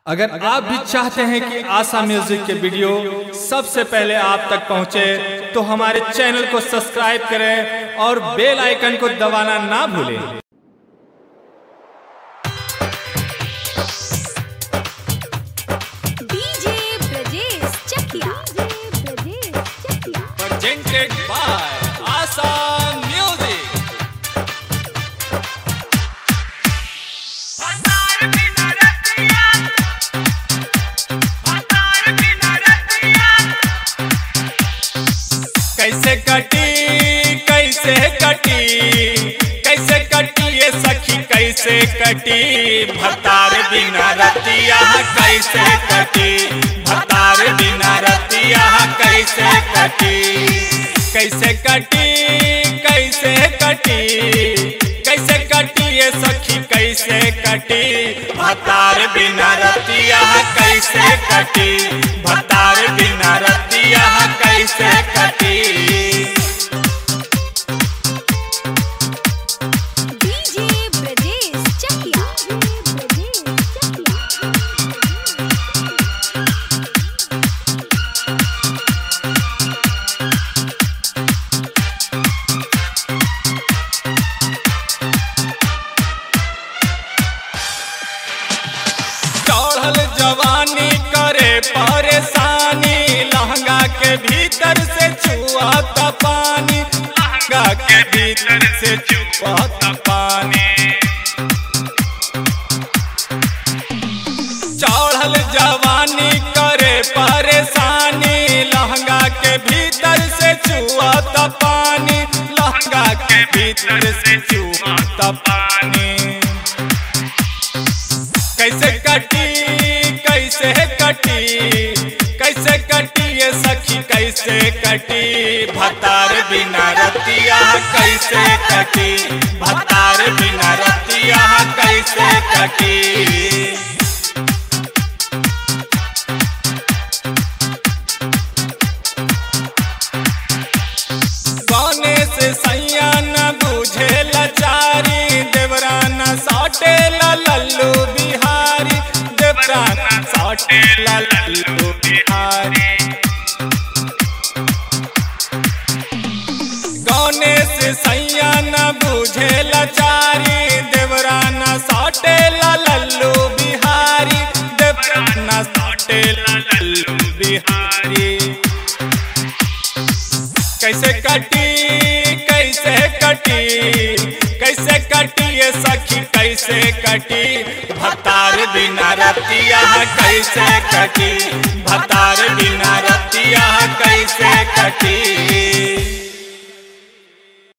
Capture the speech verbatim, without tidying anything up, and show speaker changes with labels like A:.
A: अगर आप भी चाहते हैं कि आशा म्यूजिक के वीडियो सबसे पहले आप तक पहुंचे तो हमारे चैनल को सब्सक्राइब करें और बेल आइकन को दबाना ना भूलें।
B: DJ Brajesh Chakiya
A: presented by Asha music. कैसे कटी कैसे कटी कैसे कटी ये सखी कैसे कटी भतार बिना रतिया कैसे कटी भतार बिना रतिया कैसे कटी कैसे कटी कैसे कटी कैसे कटी ये सखी कैसे कटी भतार बिना रतिया कैसे कटी भतार बिना रतिया कैसे कटी।
B: डीजे ब्रजेश चकिया
A: चढ़ल जवानी करे परेशानी लहंगा के भीतर से चुआता पानी लहंगा के भीतर से चुआता पानी चढ़ल जवानी करे परेशानी लहंगा के भीतर से चुआता पानी लहंगा के भीतर से चुआता पानी। कैसे कटी कैसे कटी कैसे कटी ये सखी कैसे कटी भतार बिना रतिया कैसे कटी भतार बिना रतिया कैसे कटी। गाने से सैया न बुझे लाचारी देवराना साटे ला लल्लू बिहारी देवराना साटे ला लल्लू बिहारी। गाने से सैया न बुझे लाचारी देवराना साटे ला लल्लू बिहारी देवराना साटे ला लल्लू बिहारी। कैसे कटी कैसे कटी कैसे कटी ये सखी कैसे कटी भतार बिना रतिया कैसे कटी भतार